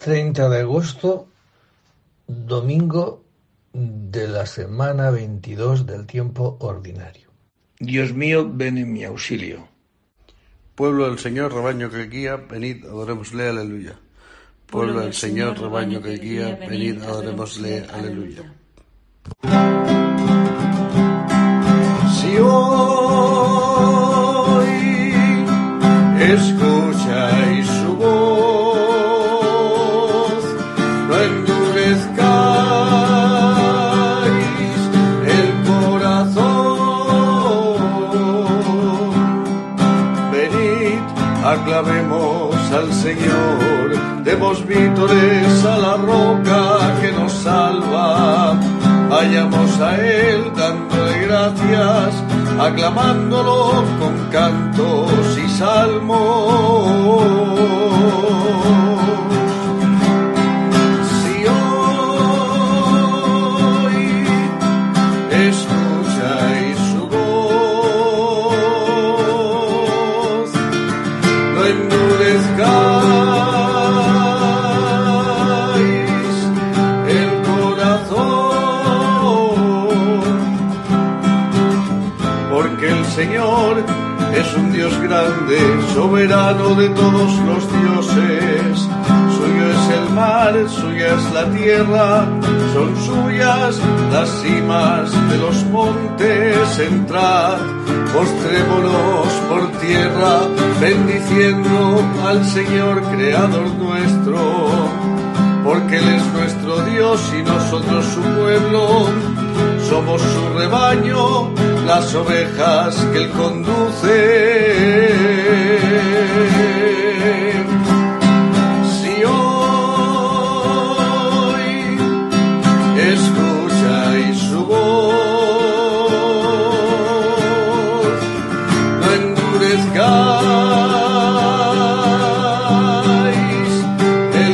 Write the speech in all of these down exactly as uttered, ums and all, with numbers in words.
treinta de agosto, domingo de la semana veintidós del tiempo ordinario. Dios mío, ven en mi auxilio. Pueblo del Señor, rebaño que guía, venid, adorémosle, aleluya. Pueblo del Señor, rebaño que guía, venid, adorémosle, aleluya. Si hoy escucháis su voz, no endurezcáis el corazón. Venid, aclamemos al Señor, demos vítores a la roca que nos salva. Vayamos a Él dándole gracias, aclamándolo con cantos y salmos. Si hoy escucháis su voz, no endurezcáis el corazón, porque el Señor es un Dios grande, soberano de todos los dioses. Suyo es el mar, suya es la tierra, son suyas las cimas de los montes. Entrad, postrémonos por tierra, bendiciendo al Señor creador nuestro, porque Él es nuestro Dios y nosotros su pueblo. Somos su rebaño, las ovejas que Él conduce. Si hoy escucháis su voz, no endurezcáis el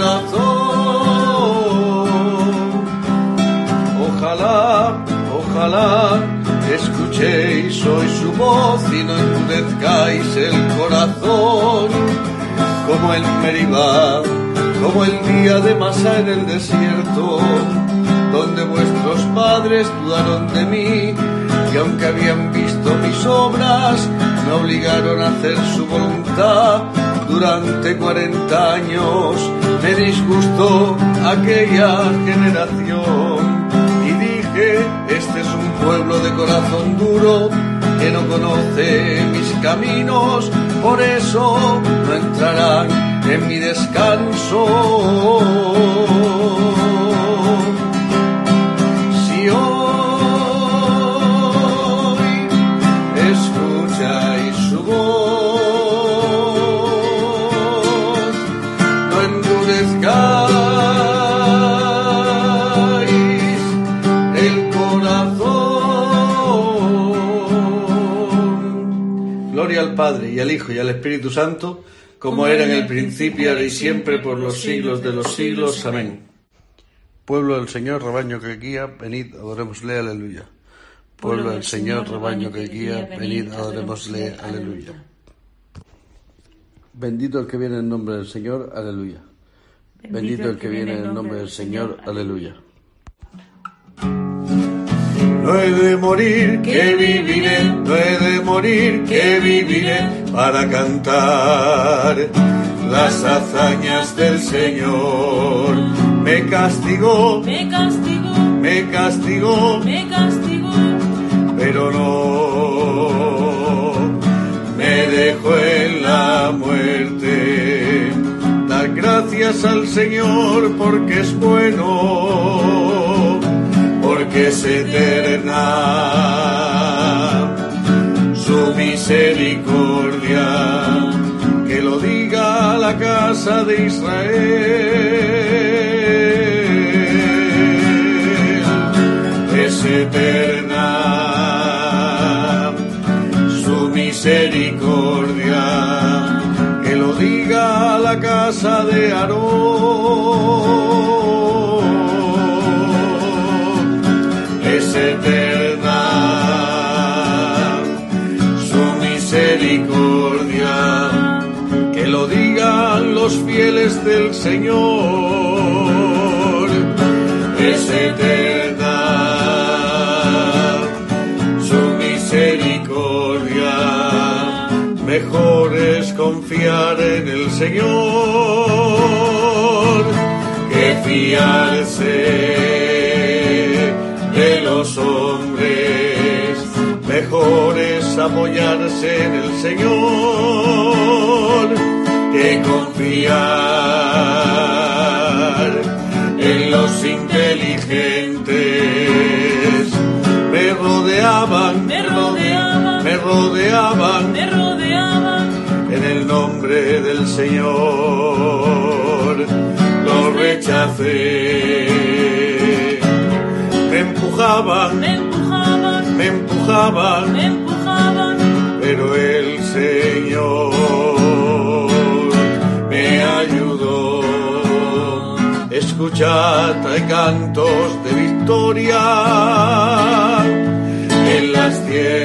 corazón. Ojalá Ojalá escuchéis hoy su voz y no endurezcáis el corazón, como en Meribá, como el día de Masá en el desierto, donde vuestros padres dudaron de mí, y aunque habían visto mis obras, me obligaron a hacer su voluntad. Durante cuarenta años me disgustó aquella generación. Este es un pueblo de corazón duro, que no conoce mis caminos, por eso no entrarán en mi descanso. Si hoy escucháis su voz, no endurezcáis al Padre, y al Hijo, y al Espíritu Santo, como era en el principio, ahora y siempre, por los siglos de los siglos. Amén. Pueblo del Señor, rebaño que guía, venid, adorémosle, aleluya. Pueblo del Señor, rebaño que guía, venid, adorémosle, aleluya. Bendito el que viene en nombre del Señor, aleluya. Bendito el que viene en nombre del Señor, aleluya. No he de morir, que viviré, no he de morir, que viviré, para cantar las hazañas del Señor. Me castigó, me castigó, me castigó, me castigó, pero no me dejó en la muerte. Dar gracias al Señor porque es bueno, porque es eterna su misericordia. Que lo diga la casa de Israel. Es eterna su misericordia. Que lo diga la casa de Aarón. Es eterna su misericordia. Que lo digan los los fieles del Señor es eterna, su misericordia, mejor es confiar en el Señor que fiarse de los hombres, mejor es apoyarse en el Señor que confiar en los inteligentes. Me rodeaban, me rodeaban, me rodeaban, me rodeaban, en el nombre del Señor lo rechacé. Me empujaban, me empujaban, me empujaban, me empujaban, pero el Señor me ayudó. Escuchad, hay cantos de victoria en las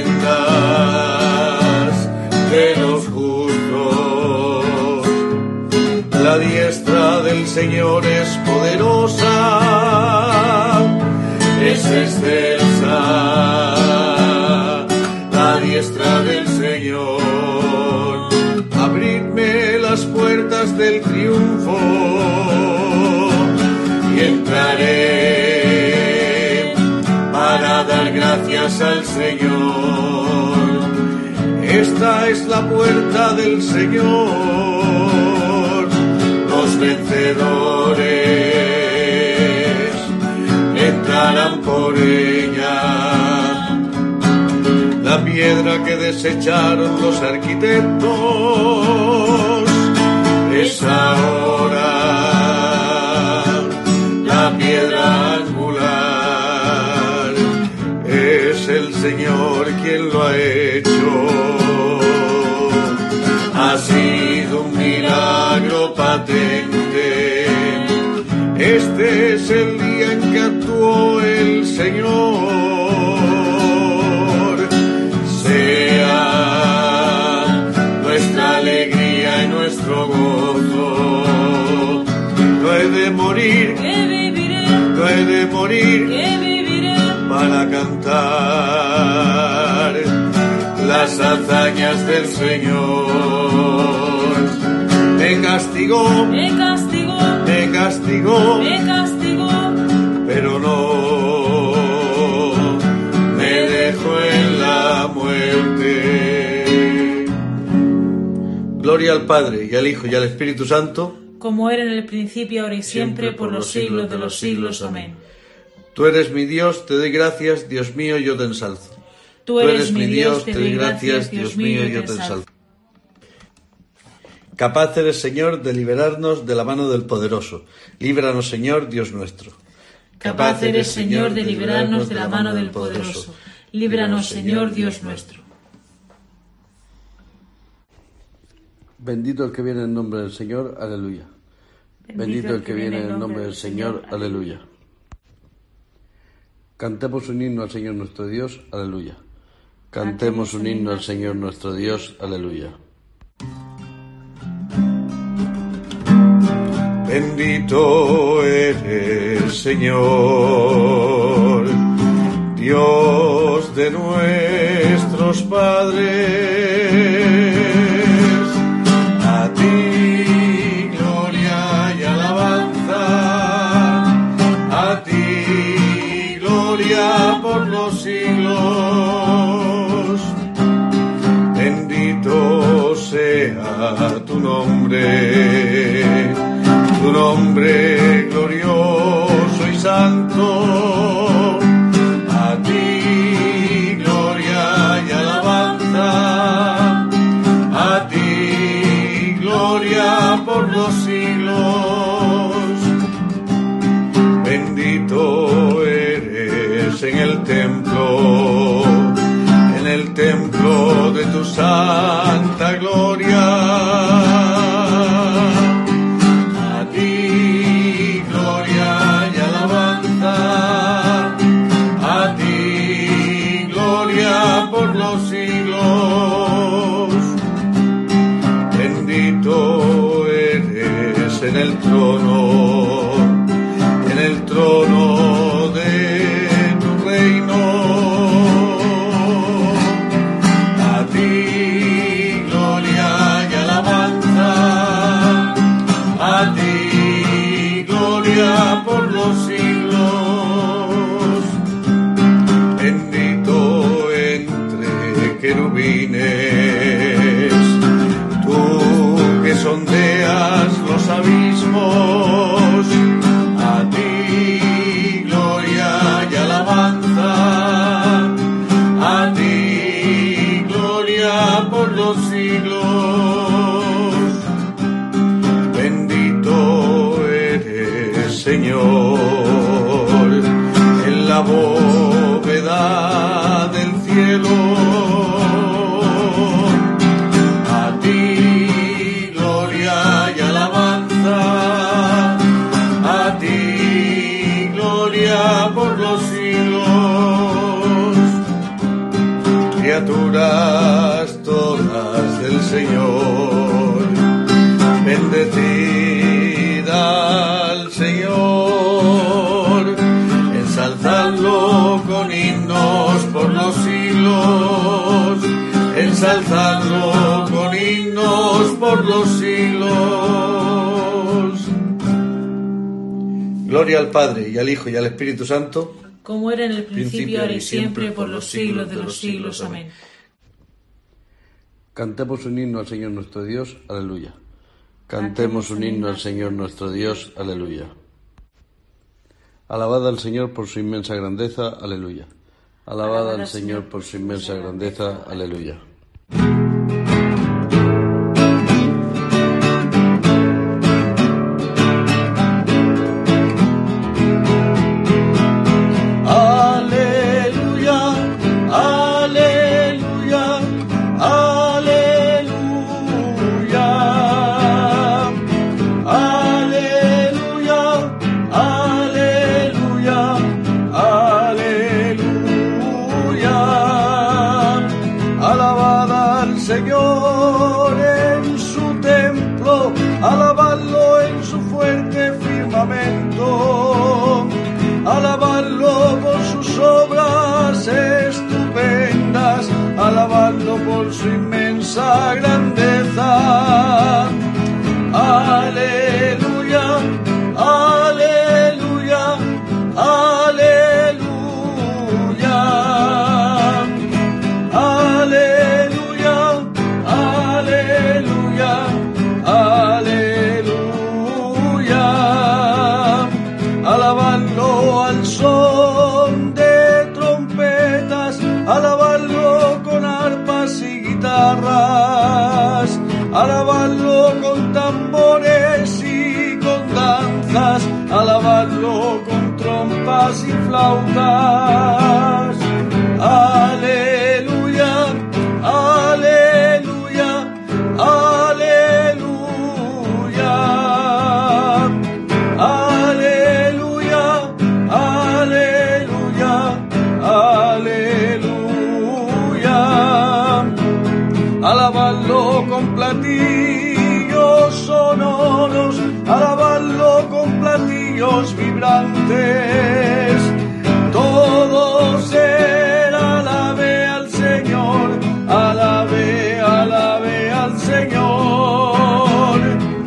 tiendas de los justos. La diestra del Señor es poderosa, es excelsa, la diestra del Señor. Abridme las puertas del triunfo y entraré para dar gracias al Señor. Esta es la puerta del Señor, los vencedores entrarán por ella. La piedra que desecharon los arquitectos es ahora la piedra angular. Es el Señor quien lo ha hecho. Ha sido un milagro patente. Este es el día en que actuó el Señor. Sea nuestra alegría y nuestro gozo. No he de morir, que viviré, no he de morir que viviré, para cantar las hazañas del Señor. Me castigó, me castigó, me castigó, me castigó, pero no me dejó en la muerte. Gloria al Padre, y al Hijo, y al Espíritu Santo, como era en el principio, ahora y siempre, por los siglos de los siglos. Amén. Tú eres mi Dios, te doy gracias, Dios mío, yo te ensalzo. Tú eres mi Dios, te doy gracias, Dios mío, yo te ensalzo. Capaz eres, Señor, de liberarnos de la mano del poderoso. Líbranos, Señor, Dios nuestro. Capaz eres, Señor, de librarnos de la mano del poderoso. Líbranos, Señor, Dios nuestro. Bendito el que viene en nombre del Señor, aleluya. Bendito el que viene en nombre del Señor, aleluya. Cantemos un himno al Señor nuestro Dios, aleluya. Cantemos un himno al Señor nuestro Dios, aleluya. Bendito eres, Señor, Dios de nuestros padres. A ti gloria y alabanza, a ti gloria por los siglos. Bendito sea tu nombre, tu nombre glorioso y santo. A ti gloria y alabanza, a ti gloria por los siglos. Bendito eres en el templo, en el templo de tu santa gloria. Por los siglos, bendito eres. en el trono, en el trono de tu reino. A ti gloria y alabanza, a ti gloria por los siglos. Bendito entre querubines, tú que sondeas los abismos, a ti gloria y alabanza, a ti gloria por los siglos. Bendito eres, Señor, en la bóveda del cielo. Por los siglos, criaturas todas del Señor, bendecida al Señor, ensalzadlo con himnos por los siglos, ensalzadlo con himnos por los siglos. Gloria al Padre, y al Hijo, y al Espíritu Santo, como era en el principio, ahora y siempre, por los siglos de los siglos. Amén. Cantemos un himno al Señor nuestro Dios, aleluya. Cantemos un himno al Señor nuestro Dios, aleluya. Alabad al Señor por su inmensa grandeza, aleluya. Alabad al Señor por su inmensa grandeza, aleluya. Señor en su templo, alabadlo en su fuerte firmamento, alabadlo por sus obras estupendas, alabadlo por su inmensa grandeza. Aleluya, aleluya, aleluya, aleluya, aleluya, aleluya. Alabadlo al son de trompetas, alabadlo con arpas y guitarras, alabadlo con tambores y con danzas, alabadlo con trompas y flautas. Aleluya, aleluya, aleluya, aleluya, aleluya, aleluya. Alabadlo con platillos sonoros, alabadlo con platillos vibrantes. Todo ser alabe al Señor, alabe, alabe al Señor.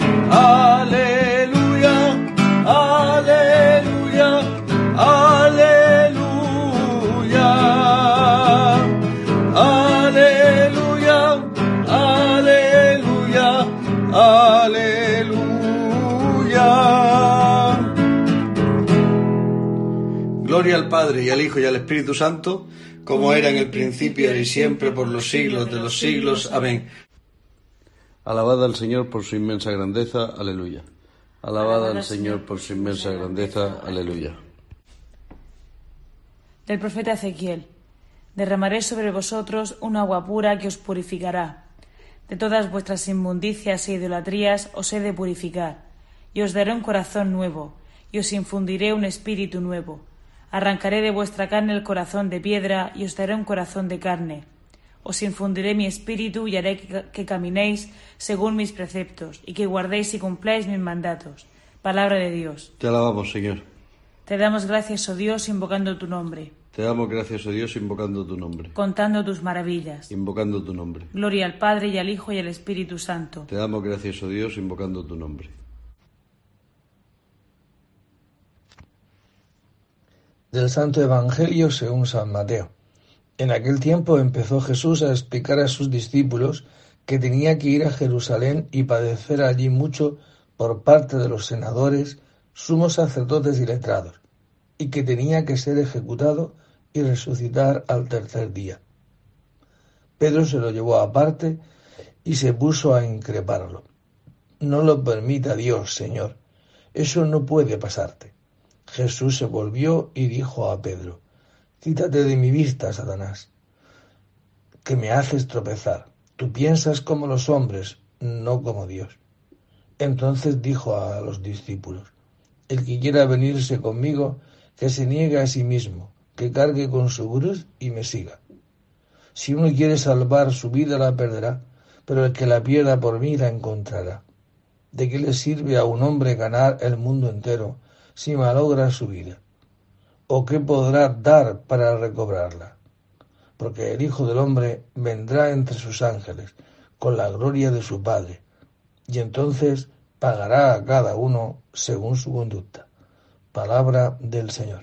Aleluya, aleluya, aleluya, aleluya, aleluya, aleluya. Gloria al Padre, y al Hijo, y al Espíritu Santo, como era en el principio, y siempre, por los siglos de los siglos. Amén. Alabad al Señor por su inmensa grandeza, aleluya. Alabad al Señor por su inmensa grandeza, aleluya. Del profeta Ezequiel: derramaré sobre vosotros un agua pura que os purificará. De todas vuestras inmundicias e idolatrías os he de purificar, y os daré un corazón nuevo, y os infundiré un espíritu nuevo. Arrancaré de vuestra carne el corazón de piedra, y os daré un corazón de carne. os infundiré mi espíritu y haré que, que caminéis según mis preceptos y que guardéis y cumpláis mis mandatos. Palabra de Dios. Te alabamos, Señor. Te damos gracias, oh Dios, invocando tu nombre. Te damos gracias, oh Dios, invocando tu nombre. Contando tus maravillas. Invocando tu nombre. Gloria al Padre y al Hijo y al Espíritu Santo. Te damos gracias, oh Dios, invocando tu nombre. Del Santo Evangelio según San Mateo. En aquel tiempo empezó Jesús a explicar a sus discípulos que tenía que ir a Jerusalén y padecer allí mucho por parte de los senadores, sumos sacerdotes y letrados, y que tenía que ser ejecutado y resucitar al tercer día. Pedro se lo llevó aparte y se puso a increparlo. No lo permita Dios, Señor, eso no puede pasarte. Jesús se volvió y dijo a Pedro: Quítate de mi vista, Satanás, que me haces tropezar. Tú piensas como los hombres, no como Dios. Entonces dijo a los discípulos: El que quiera venirse conmigo, que se niegue a sí mismo, que cargue con su cruz y me siga. Si uno quiere salvar su vida, la perderá, pero el que la pierda por mí la encontrará. ¿De qué le sirve a un hombre ganar el mundo entero si malogra su vida? ¿O qué podrá dar para recobrarla? Porque el Hijo del Hombre vendrá entre sus ángeles, con la gloria de su Padre, y entonces pagará a cada uno según su conducta. Palabra del Señor.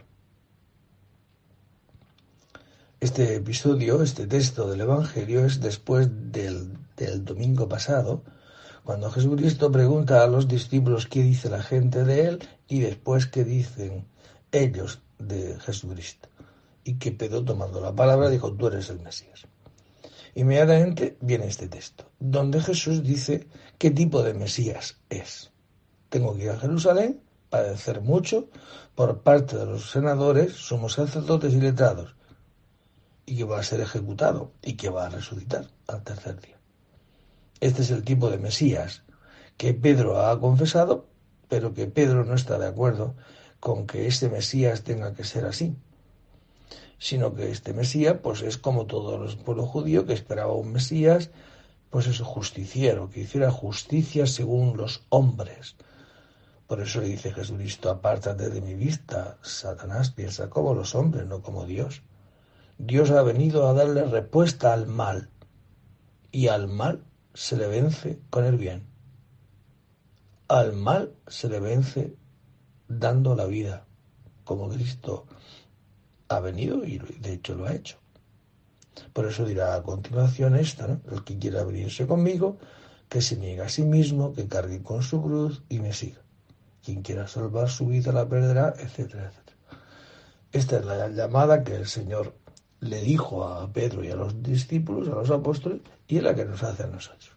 Este episodio, este texto del Evangelio es después del, del domingo pasado, cuando Jesucristo pregunta a los discípulos qué dice la gente de él y después qué dicen ellos de Jesucristo. Y que Pedro, tomando la palabra, dijo: tú eres el Mesías. Inmediatamente viene este texto, donde Jesús dice qué tipo de Mesías es. Tengo que ir a Jerusalén, padecer mucho por parte de los senadores, sumos sacerdotes y letrados, y que va a ser ejecutado y que va a resucitar al tercer día. Este es el tipo de Mesías que Pedro ha confesado, pero que Pedro no está de acuerdo con que este Mesías tenga que ser así, sino que este Mesías pues es como todo el pueblo judío que esperaba un Mesías, pues eso, justiciero, que hiciera justicia según los hombres. Por eso le dice Jesucristo: apártate de mi vista, Satanás, piensa como los hombres, no como Dios. Dios ha venido a darle respuesta al mal, y al mal se le vence con el bien. Al mal se le vence dando la vida, como Cristo ha venido y de hecho lo ha hecho. Por eso dirá a continuación esta, ¿no? El que quiera venirse conmigo, que se niegue a sí mismo, que cargue con su cruz y me siga. Quien quiera salvar su vida la perderá, etcétera, etcétera. Esta es la llamada que el Señor le dijo a Pedro y a los discípulos, a los apóstoles, y es la que nos hace a nosotros.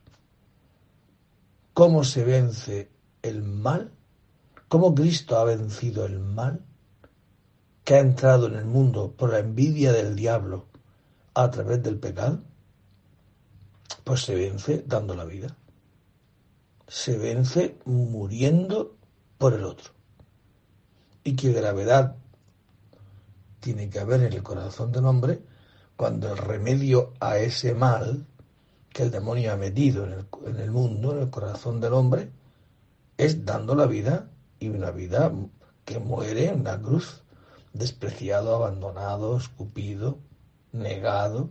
¿Cómo se vence el mal? ¿Cómo Cristo ha vencido el mal que ha entrado en el mundo por la envidia del diablo a través del pecado? Pues se vence dando la vida. Se vence muriendo por el otro. Y qué gravedad tiene que haber en el corazón del hombre cuando el remedio a ese mal que el demonio ha metido en el, en el mundo, en el corazón del hombre, es dando la vida, y una vida que muere en la cruz, despreciado, abandonado, escupido, negado.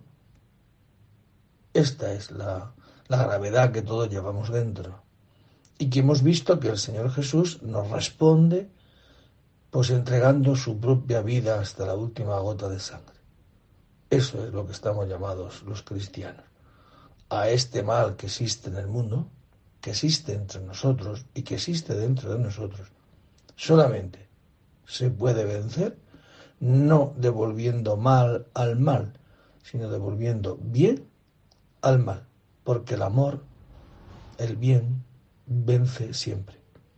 Esta es la, la gravedad que todos llevamos dentro, y que hemos visto que el Señor Jesús nos responde pues entregando su propia vida hasta la última gota de sangre. Eso es lo que estamos llamados los cristianos, a este mal que existe en el mundo, que existe entre nosotros y que existe dentro de nosotros. Solamente se puede vencer no devolviendo mal al mal, sino devolviendo bien al mal, porque el amor, el bien, vence siempre.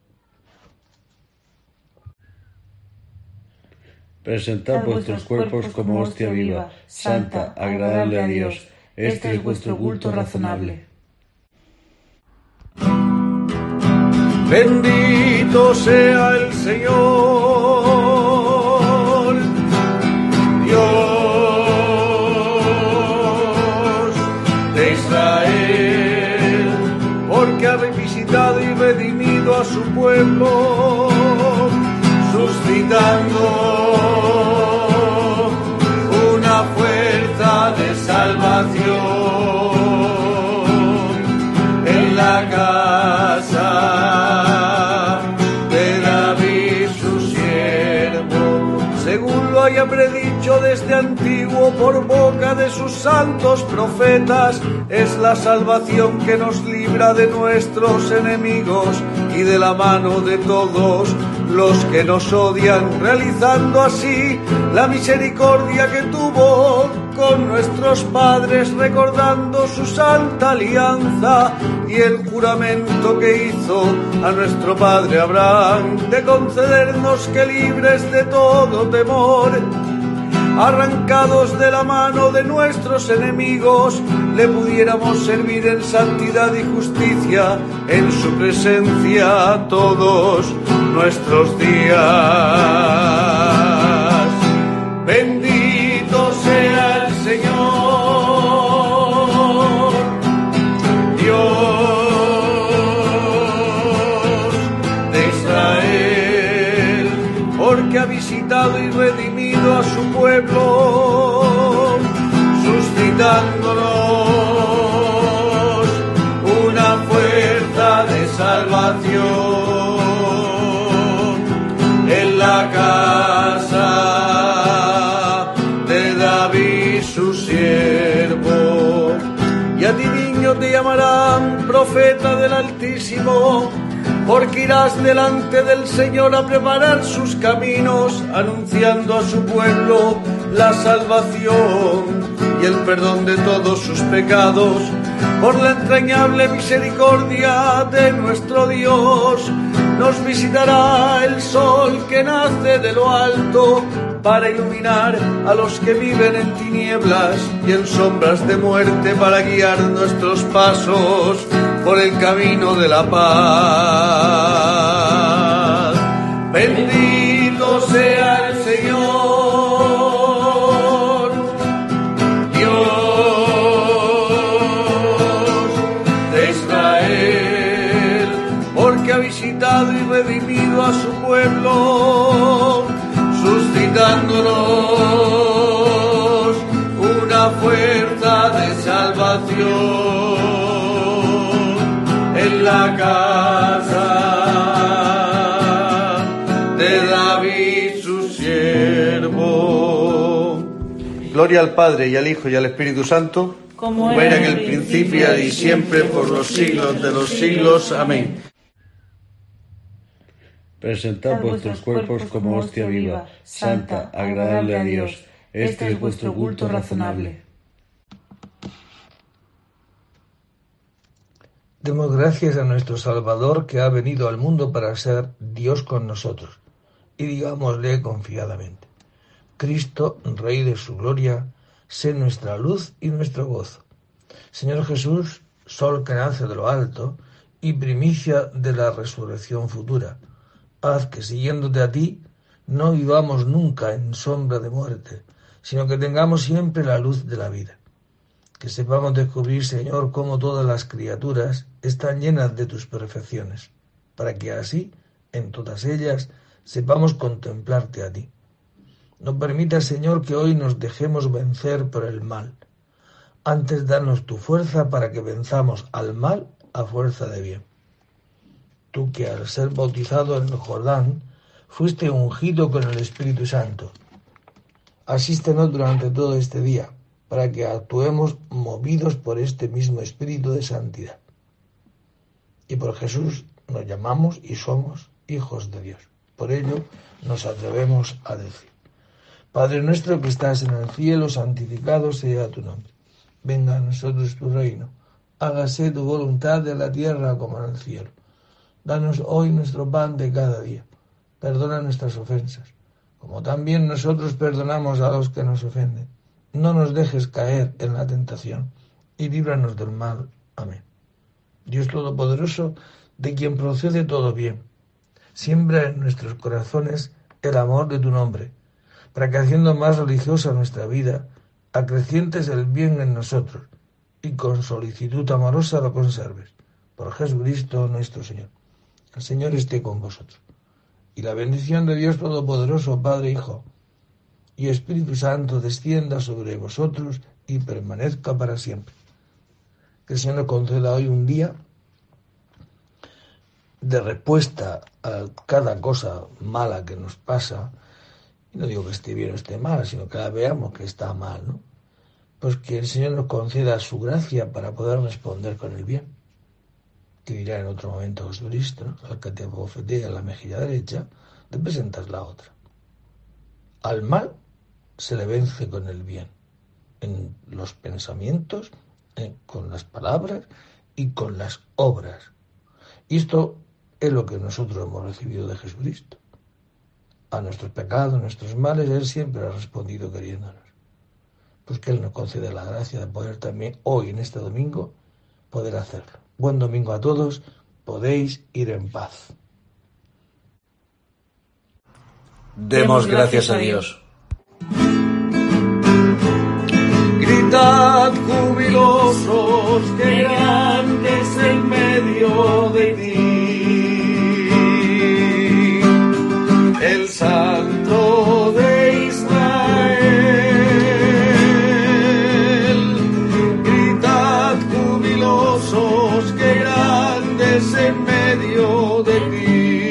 Presentad vuestros cuerpos como hostia viva, santa, agradable a Dios. Este es vuestro culto razonable. Bendito sea el Señor, Dios redimido a su pueblo, suscitando una fuerza de salvación en la casa de David su siervo, según lo haya predicho desde antiguo por boca de sus santos profetas. Es la salvación que nos libra de nuestros enemigos y de la mano de todos los que nos odian, realizando así la misericordia que tuvo con nuestros padres, recordando su santa alianza y el juramento que hizo a nuestro padre Abraham de concedernos que, libres de todo temor, arrancados de la mano de nuestros enemigos, le pudiéramos servir en santidad y justicia en su presencia todos nuestros días. Bendito sea el Señor, Dios de Israel, porque ha visitado y redimido a su pueblo, suscitándonos una fuerza de salvación en la casa de David su siervo. Y a ti, niño, te llamarán profeta del Altísimo, porque irás delante del Señor a preparar sus caminos, anunciando a su pueblo la salvación y el perdón de todos sus pecados, por la entrañable misericordia de nuestro Dios. Nos visitará el sol que nace de lo alto, para iluminar a los que viven en tinieblas y en sombras de muerte, para guiar nuestros pasos por el camino de la paz. Bendito sea el Señor, Dios de Israel, porque ha visitado y redimido a su pueblo, suscitándonos una fuerza de salvación en la casa de David su siervo. Gloria al Padre y al Hijo y al Espíritu Santo, como era en el principio y siempre por los siglos de los siglos. Amén. Presentad vuestros cuerpos como hostia viva, santa, agradable a Dios. Este es vuestro culto razonable. Demos gracias a nuestro Salvador, que ha venido al mundo para ser Dios con nosotros, y digámosle confiadamente: Cristo, Rey de su gloria, sé nuestra luz y nuestro gozo. Señor Jesús, sol que nace de lo alto y primicia de la resurrección futura, haz que, siguiéndote a ti, no vivamos nunca en sombra de muerte, sino que tengamos siempre la luz de la vida. Que sepamos descubrir, Señor, cómo todas las criaturas están llenas de tus perfecciones, para que así, en todas ellas, sepamos contemplarte a ti. No permitas, Señor, que hoy nos dejemos vencer por el mal. Antes, danos tu fuerza para que venzamos al mal a fuerza de bien. Tú que, al ser bautizado en el Jordán, fuiste ungido con el Espíritu Santo. Asístenos durante todo este día, para que actuemos movidos por este mismo Espíritu de santidad. Y por Jesús nos llamamos y somos hijos de Dios. Por ello nos atrevemos a decir: Padre nuestro que estás en el cielo, santificado sea tu nombre. Venga a nosotros tu reino. Hágase tu voluntad en la tierra como en el cielo. Danos hoy nuestro pan de cada día. Perdona nuestras ofensas, como también nosotros perdonamos a los que nos ofenden. No nos dejes caer en la tentación, y líbranos del mal. Amén. Dios Todopoderoso, de quien procede todo bien, siembra en nuestros corazones el amor de tu nombre, para que, haciendo más religiosa nuestra vida, acrecientes el bien en nosotros, y con solicitud amorosa lo conserves. Por Jesucristo nuestro Señor. El Señor esté con vosotros. Y la bendición de Dios Todopoderoso, Padre, Hijo y Espíritu Santo descienda sobre vosotros y permanezca para siempre. Que el Señor nos conceda hoy un día de respuesta a cada cosa mala que nos pasa. Y no digo que esté bien o esté mal, sino que la veamos que está mal, ¿no? Pues que el Señor nos conceda su gracia para poder responder con el bien. Que dirá en otro momento Jesucristo, ¿no? Al que te bofetea en la mejilla derecha, te presentas la otra. Al mal se le vence con el bien, en los pensamientos, en, con las palabras y con las obras. Y esto es lo que nosotros hemos recibido de Jesucristo. A nuestros pecados, a nuestros males, Él siempre ha respondido queriéndonos. Pues que Él nos concede la gracia de poder también hoy, en este domingo, poder hacerlo. Buen domingo a todos, podéis ir en paz. Demos gracias a Dios. Gritad jubilosos, que grande es el medio de ti, el Santo de Israel. Gritad jubilosos, que grande es el medio de ti.